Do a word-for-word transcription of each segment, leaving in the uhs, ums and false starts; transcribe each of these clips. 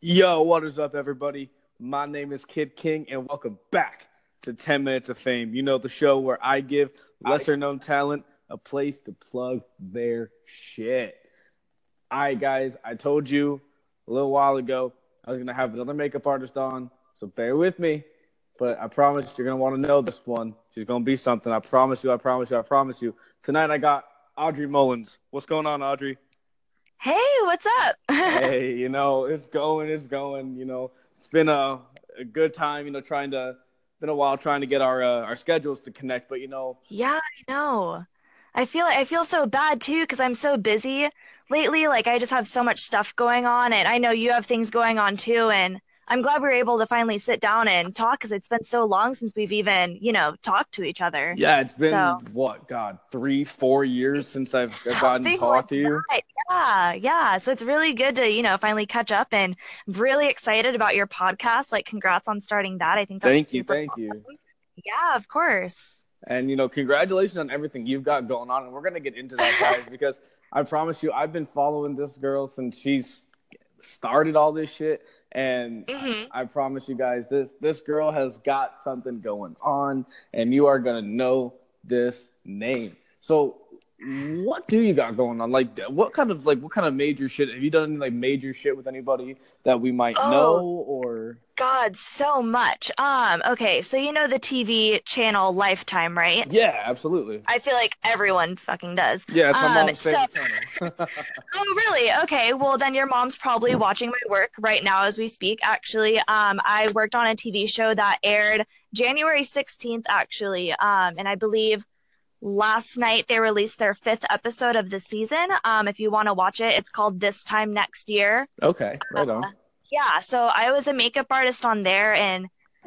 Yo, what is up, everybody? My name is Kid King, and welcome back to ten minutes of Fame. You know, the show where I give lesser-known talent a place to plug their shit. All right, guys, I told you a little while ago I was going to have another makeup artist on, so bear with me. But I promise you're going to want to know this one. She's going to be something. I promise you, I promise you, I promise you. Tonight I got Audrey Mullins. What's going on, Audrey? Hey, what's up? Hey, you know, it's going, it's going, you know. It's been a, a good time, you know, trying to, been a while trying to get our uh, our schedules to connect, but, you know. Yeah, I know. I feel I feel so bad too because I'm so busy lately. Like I just have so much stuff going on, and I know you have things going on too. And I'm glad we were able to finally sit down and talk because it's been so long since we've even, you know, talked to each other. Yeah, it's been, So what, God, three, four years since I've gotten to something like talk to you. that. Yeah, yeah. So it's really good to, you know, finally catch up and I'm really excited about your podcast. Like, congrats on starting that. I think that's Thank you, super thank you. awesome. Yeah, of course. And, you know, congratulations on everything you've got going on. And we're going to get into that, guys, because I promise you, I've been following this girl since she's started all this shit. And hmm I, I promise you guys, this this girl has got something going on, and you are going to know this name. So what do you got going on? Like, what kind of, like, what kind of major shit? Have you done any, like, major shit with anybody that we might know, Oh, or? God, so much. Um, okay, so you know the T V channel Lifetime, right? Yeah, absolutely. I feel like everyone fucking does. Yeah, it's my Um, mom's so, favorite channel. oh, really? Okay, well, then your mom's probably watching my work right now as we speak, actually. Um, I worked on a T V show that aired January sixteenth, actually. Um, and I believe last night they released their fifth episode of the season. Um, if you want to watch it, it's called This Time Next Year. Okay, right on. Uh, yeah, so I was a makeup artist on there, and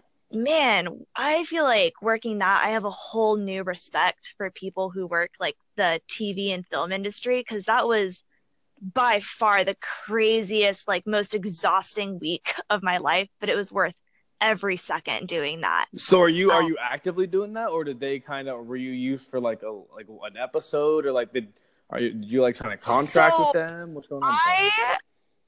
man, I feel like working that, I have a whole new respect for people who work like the T V and film industry because that was by far the craziest, like most exhausting week of my life, but it was worth every second doing that. So are you are Um, you actively doing that, or did they kind of were you used for like a like an episode, or like did are you did you like sign a contract with so them? What's going on with that? I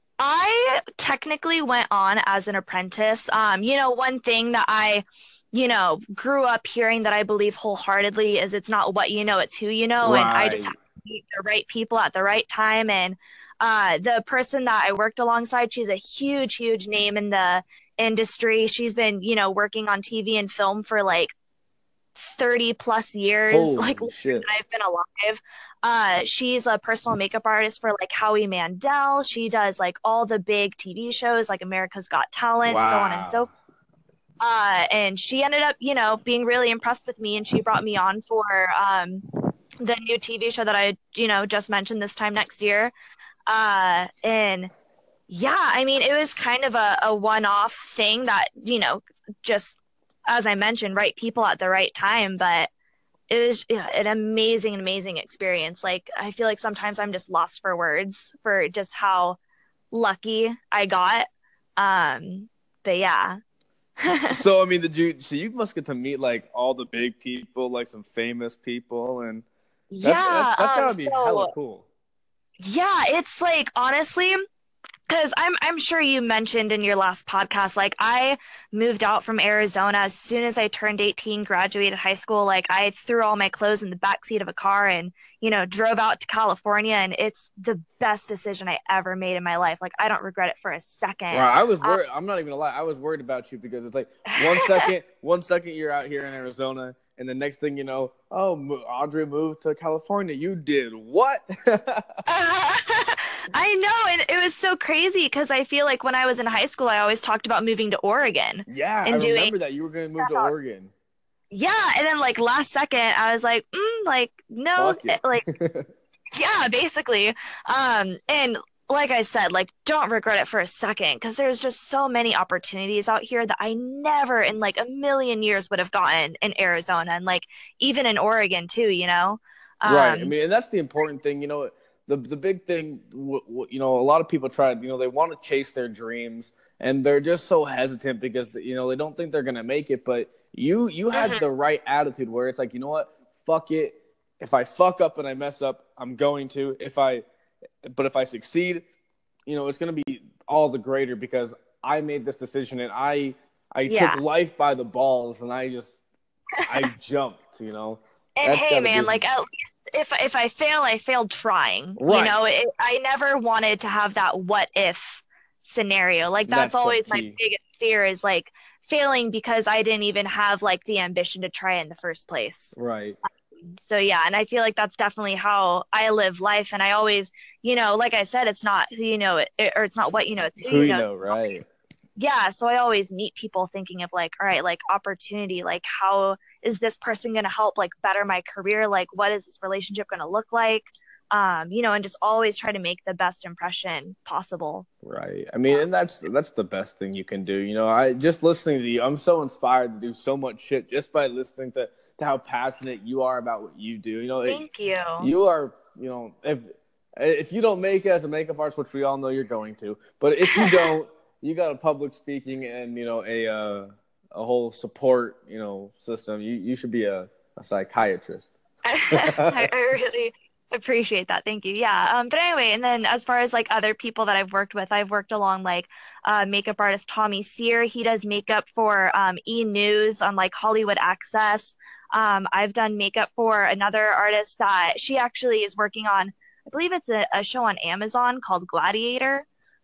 I technically went on as an apprentice. Um, you know, one thing that I, you know, grew up hearing that I believe wholeheartedly is it's not what you know, it's who you know. And I just Right. had to meet the right people at the right time. And uh, the person that I worked alongside, she's a huge, huge name in the industry. She's been, you know, working on T V and film for like thirty plus years, like Holy longer shit! than I've been alive. Uh, she's a personal makeup artist for like Howie Mandel. She does like all the big T V shows like America's Got Talent, so on and so Wow. forth. Uh, and she ended up, you know, being really impressed with me and she brought me on for um the new T V show that I, you know, just mentioned This Time Next Year. Uh, and yeah, I mean, it was kind of a, a one-off thing that, you know, just as I mentioned, right people at the right time, but it was yeah, an amazing, amazing experience. Like, I feel like sometimes I'm just lost for words for just how lucky I got. Um, but yeah. So I mean, did you? So you must get to meet like all the big people, like some famous people, and that's that's Yeah, that's um, gotta be hella so cool. yeah, it's like honestly, because I'm I'm sure you mentioned in your last podcast, like I moved out from Arizona as soon as I turned eighteen, graduated high school. Like I threw all my clothes in the back seat of a car and, you know, drove out to California, and it's the best decision I ever made in my life. Like I don't regret it for a second. Right. I was Um, worried. I'm not even gonna lie. I was worried about you because it's like one second, one second you're out here in Arizona, and the next thing you know, oh, Mo- Audrey moved to California. You did what? I know, and it was so crazy because I feel like when I was in high school, I always talked about moving to Oregon Yeah, I and doing remember that you were gonna move to stuff. Oregon. Yeah, and then like last second, I was like, mm, like no, Fuck eh, it. like yeah, basically. Um, and like I said, like don't regret it for a second because there's just so many opportunities out here that I never in like a million years would have gotten in Arizona and like even in Oregon too, you know? Right. I Um, mean, and that's the important thing. You know, the the big thing. W- w- you know, a lot of people try. You know, they want to chase their dreams, and they're just so hesitant because you know they don't think they're gonna make it. But you you had mhm, the right attitude where it's like, you know what, fuck it. If I fuck up and I mess up, I'm going to. If I, but if I succeed, you know, it's going to be all the greater because I made this decision and I I Yeah. took life by the balls and I just I jumped, you know. And That's hey, gotta man, be like at least if if I fail, I failed trying. You right. know, it, I never wanted to have that what if scenario. Like that's That's so always my key. biggest fear is like failing because I didn't even have like the ambition to try in the first place. Right. So yeah, and I feel like that's definitely how I live life. And I always, you know, like I said, it's not who you know, it, or it's not what you know, it's who Who you you know. know, right? Yeah, so I always meet people thinking of like, all right, like opportunity, like how is this person going to help like better my career? Like what is this relationship going to look like? Um, you know, and just always try to make the best impression possible. Right. I mean, and that's that's the best thing you can do. You know, I just listening to you, I'm so inspired to do so much shit just by listening to, to how passionate you are about what you do. You know, it, Thank you. you are, you know, if if you don't make it as a makeup artist, which we all know you're going to, but if you don't, you got a public speaking and, you know, a uh, a whole support, you know, system. You you should be a, a psychiatrist. I, I really appreciate that. Thank you. Yeah. Um, but anyway, and then as far as like other people that I've worked with, I've worked along like uh, makeup artist Tommy Sear. He does makeup for um, E! News on like Hollywood Access. Um, I've done makeup for another artist that she actually is working on, I believe it's a, a show on Amazon called Gladiator.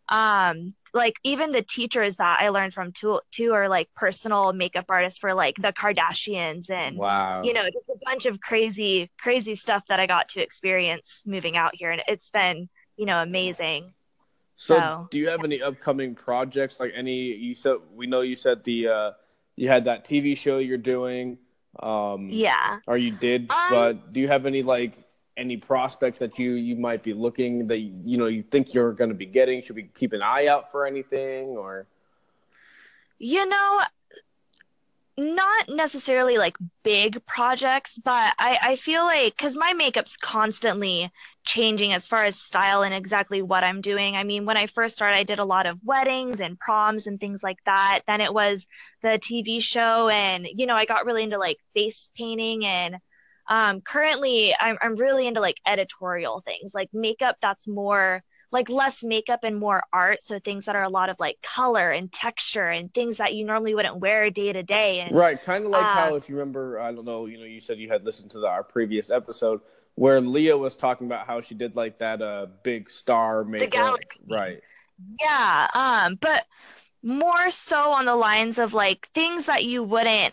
Um, like even the teachers that I learned from too, too are like personal makeup artists for like the Kardashians and Wow. you know, just a bunch of crazy, crazy stuff that I got to experience moving out here. And it's been, you know, amazing. So, So, do you have any upcoming projects? Like any, you said, we know you said the, uh, you had that T V show you're doing, um, yeah. or you did, Um, but do you have any, like, any prospects that you, you might be looking that, you know, you think you're going to be getting? Should we keep an eye out for anything or? you know, not necessarily like big projects, but I, I feel like because my makeup's constantly changing as far as style and exactly what I'm doing. I mean, when I first started, I did a lot of weddings and proms and things like that. Then it was the T V show, and you know, I got really into like face painting and um, currently I'm I'm really into like editorial things, like makeup that's more like less makeup and more art. So things that are a lot of like color and texture and things that you normally wouldn't wear day to day. And Right, kind of like um, how, if you remember, I don't know, you know, you said you had listened to the, our previous episode where Leah was talking about how she did like that uh big star the makeup. galaxy. Right. Yeah, um, but more so on the lines of like things that you wouldn't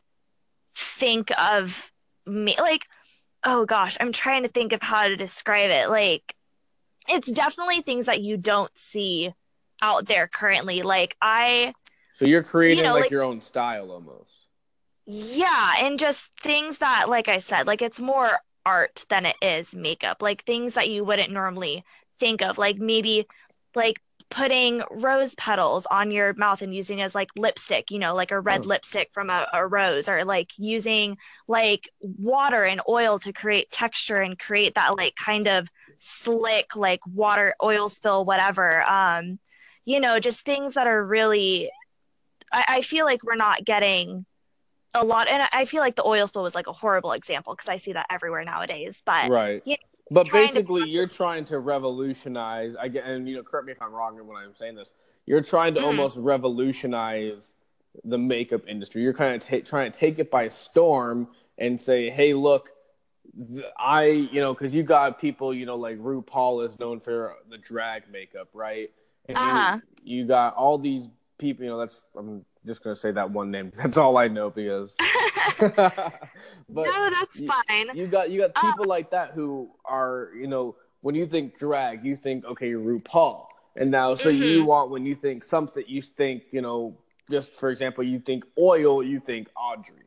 think of me like, oh gosh, I'm trying to think of how to describe it. Like it's definitely things that you don't see out there currently. Like I, So you're you creating know, like like your own style almost. yeah, and just things that, like I said, like it's more art than it is makeup. Like things that you wouldn't normally think of, like maybe like putting rose petals on your mouth and using it as like lipstick, you know, like a red Huh. lipstick from a, a rose, or like using like water and oil to create texture and create that like kind of slick, like water, oil spill, whatever. Um, you know, just things that are really, I, I feel like we're not getting a lot, and I feel like the oil spill was like a horrible example because I see that everywhere nowadays. But Right. you know, But trying to, basically, you're trying to revolutionize. I get, and you know, correct me if I'm wrong when I'm saying this. You're trying to mm, almost revolutionize the makeup industry. You're kind of ta- trying to take it by storm and say, "Hey, look, th- I, you know, because you got people, you know, like RuPaul is known for the drag makeup, right? And uh-huh. you you got all these people. You know, that's I'm just gonna say that one name. That's all I know because." But No, that's you, fine. you got you got Uh, people like that who are, you know, when you think drag, you think, okay, RuPaul. And now, so you mhm. want, when you think something, you think, you know, just for example, you think oil, you think Audrey.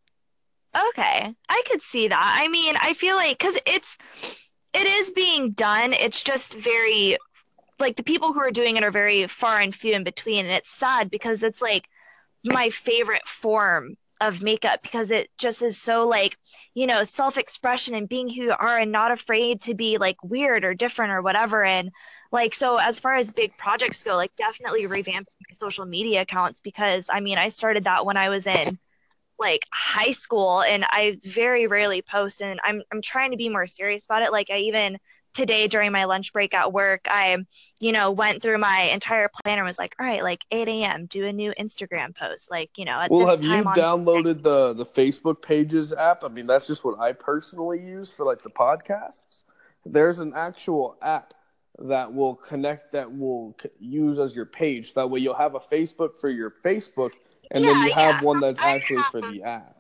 Okay, I could see that. I mean, I feel like because it's it is being done. It's just very like the people who are doing it are very far and few in between, and it's sad because it's like my favorite form of makeup because it just is so like, you know, self-expression and being who you are and not afraid to be like weird or different or whatever. And like, so as far as big projects go, like definitely revamping my social media accounts because I mean, I started that when I was in like high school and I very rarely post and I'm I'm trying to be more serious about it. Like I even today during my lunch break at work, I, you know, went through my entire planner and was like, all right, like eight a.m., do a new Instagram post, like, you know, at Well, this have you time on downloaded the the Facebook Pages app? I mean, that's just what I personally use for like the podcasts. There's an actual app that will connect, that will c- use as your page. That way you'll have a Facebook for your Facebook, and then yeah, you yeah. have So one that's I actually for have the app.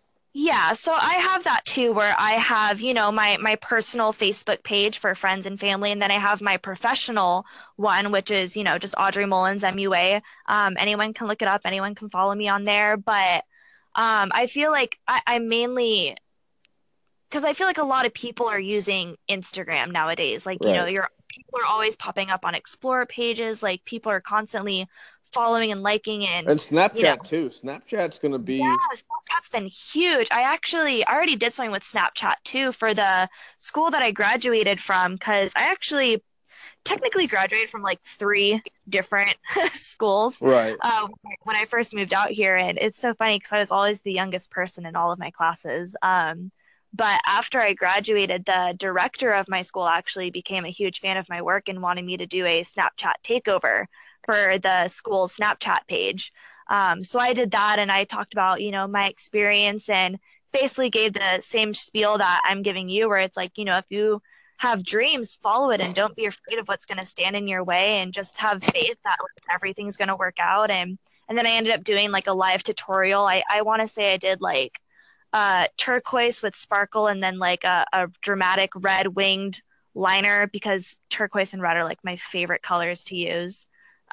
Yeah, so I have that too, where I have, you know, my my personal Facebook page for friends and family, and then I have my professional one, which is, you know, just Audrey Mullins, M U A. Um, anyone can look it up, anyone can follow me on there. But um, I feel like I, I mainly, because I feel like a lot of people are using Instagram nowadays. Like, you know, Right. you're people are always popping up on Explore pages, like people are constantly following and liking and, And you know, Snapchat too. Snapchat's gonna be yeah, Snapchat's been huge. I actually I already did something with Snapchat too for the school that I graduated from because I actually technically graduated from like three different schools right. uh, when I first moved out here, and it's so funny because I was always the youngest person in all of my classes. Um, but after I graduated, the director of my school actually became a huge fan of my work and wanted me to do a Snapchat takeover for the school's Snapchat page. Um, so I did that, and I talked about, you know, my experience and basically gave the same spiel that I'm giving you, where it's like, you know, if you have dreams, follow it and don't be afraid of what's going to stand in your way, and just have faith that like, everything's going to work out. And and then I ended up doing like a live tutorial. I, I want to say I did like uh, turquoise with sparkle, and then like a, a dramatic red winged liner, because turquoise and red are like my favorite colors to use.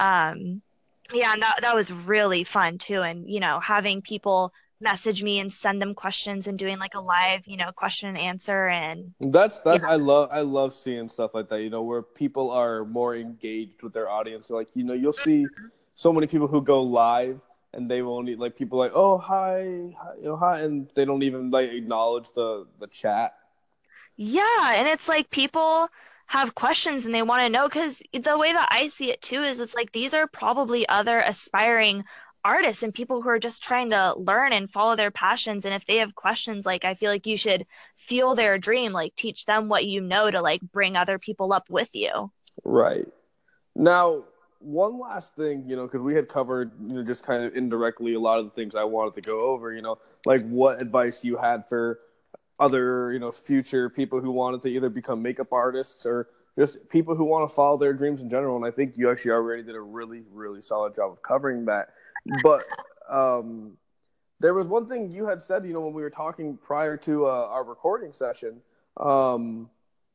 Um, yeah, and that that was really fun too. And you know, having people message me and send them questions and doing like a live, you know, question and answer. And That's yeah, that's I love I love seeing stuff like that, you know, where people are more engaged with their audience. Like, you know, you'll see so many people who go live and they won't e- like people like, oh hi, hi you know, hi, and they don't even like acknowledge the the chat. yeah, and it's like people have questions and they want to know, because the way that I see it too is it's like these are probably other aspiring artists and people who are just trying to learn and follow their passions. And if they have questions, like I feel like you should fuel their dream, like teach them what you know to like bring other people up with you. Right. Now, one last thing, you know, because we had covered, you know, just kind of indirectly a lot of the things I wanted to go over, you know, like what advice you had for other, you know, future people who wanted to either become makeup artists or just people who want to follow their dreams in general. And I think you actually already did a really, really solid job of covering that. But um, there was one thing you had said, you know, when we were talking prior to uh, our recording session, um,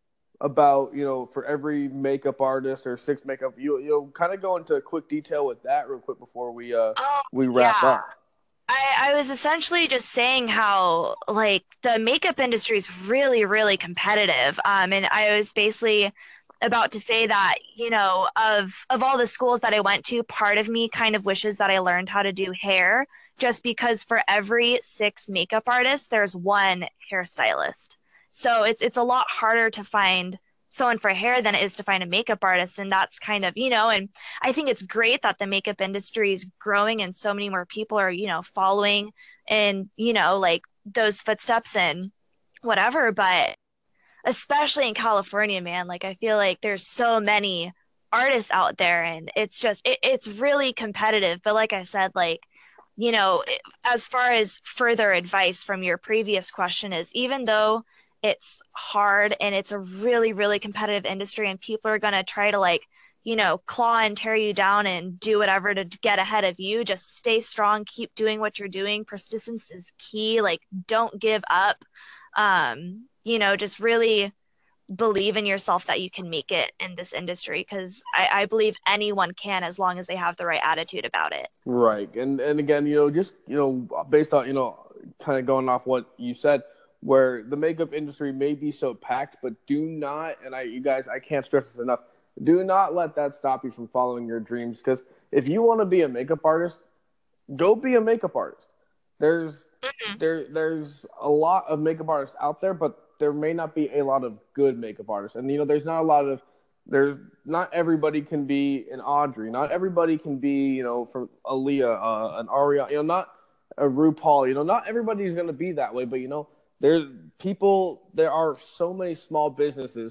about, you know, for every makeup artist or six makeup, you you know, kind of go into quick detail with that real quick before we uh Oh, we wrap yeah. up. I, I was essentially just saying how like the makeup industry is really, really competitive. Um, and I was basically about to say that, you know, of of all the schools that I went to, part of me kind of wishes that I learned how to do hair, just because for every six makeup artists, there's one hairstylist. So it's it's a lot harder to find someone for hair than it is to find a makeup artist. And that's kind of, you know, and I think it's great that the makeup industry is growing and so many more people are, you know, following in, you know, like those footsteps and whatever. But especially in California, man, like I feel like there's so many artists out there, and it's just it, it's really competitive. But like I said, like, you know, as far as further advice from your previous question is, even though it's hard and it's a really, really competitive industry and people are going to try to like, you know, claw and tear you down and do whatever to get ahead of you, just stay strong, keep doing what you're doing. Persistence is key. Like, don't give up. Um, you know, just really believe in yourself that you can make it in this industry, because I, I believe anyone can as long as they have the right attitude about it. Right. And and again, you know, just, you know, based on, you know, kind of going off what you said, where the makeup industry may be so packed, but do not, and I you guys, I can't stress this enough, do not let that stop you from following your dreams, because if you want to be a makeup artist, go be a makeup artist. There's there there's a lot of makeup artists out there, but there may not be a lot of good makeup artists. And you know, there's not a lot of there's not everybody can be an Audrey. Not everybody can be, you know, from Aaliyah, uh, an Aria, you know, not a RuPaul. You know, not everybody's going to be that way. But you know, there's people. There are so many small businesses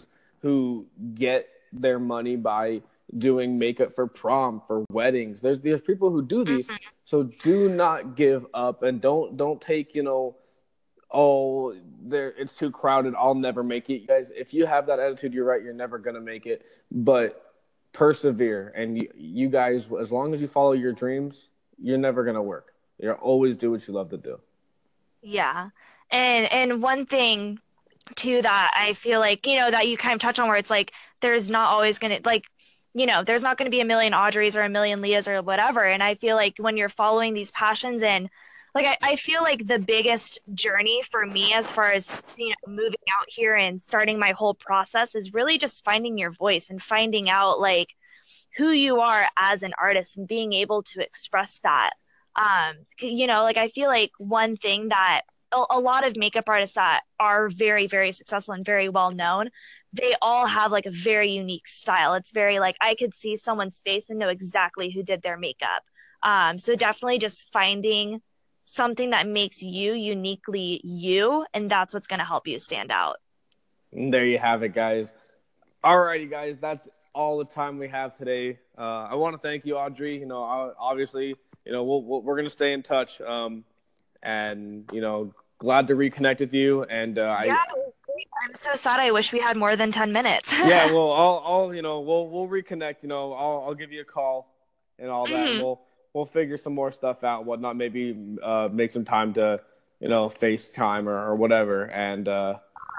who get their money by doing makeup for prom, for weddings. There's there's people who do these. Mm-hmm. So do not give up, and don't don't take, you know, oh, there it's too crowded, I'll never make it. You guys, if you have that attitude, you're right, you're never gonna make it. But persevere, and you, you guys, as long as you follow your dreams, you're never gonna work. You'll always do what you love to do. Yeah. And and one thing too that I feel like, you know, that you kind of touch on, where it's like there's not always gonna, like, you know, there's not going to be a million Audreys or a million Leahs or whatever. And I feel like when you're following these passions, and like, I, I feel like the biggest journey for me as far as, you know, moving out here and starting my whole process is really just finding your voice and finding out like who you are as an artist and being able to express that. Um, you know, like I feel like one thing that a, a lot of makeup artists that are very, very successful and very well known, they all have like a very unique style. It's very like, I could see someone's face and know exactly who did their makeup. Um, so definitely just finding something that makes you uniquely you, and that's what's going to help you stand out. And there you have it, guys. Alrighty, guys, that's all the time we have today. Uh, I want to thank you, Audrey. You know, obviously, you know, we'll, we'll, we're going to stay in touch, um, and, you know, glad to reconnect with you. And uh, yeah. I, I'm so sad. I wish we had more than ten minutes. yeah, well, I'll, I'll, you know, we'll, we'll reconnect. You know, I'll, I'll give you a call and all that. Mm-hmm. And we'll, we'll figure some more stuff out, and whatnot. Maybe uh, make some time to, you know, FaceTime or, or whatever. And uh,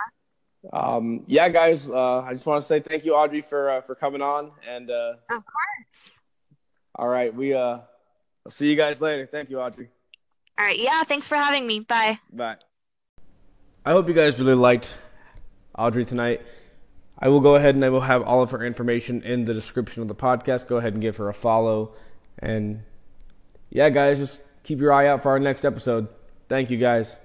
um, yeah, guys, uh, I just want to say thank you, Audrey, for uh, for coming on. And uh, of course. All right, we uh, I'll see you guys later. Thank you, Audrey. All right, yeah, thanks for having me. Bye. Bye. I hope you guys really liked Audrey tonight. I will go ahead and I will have all of her information in the description of the podcast. Go ahead and give her a follow. And yeah, guys, just keep your eye out for our next episode. Thank you, guys.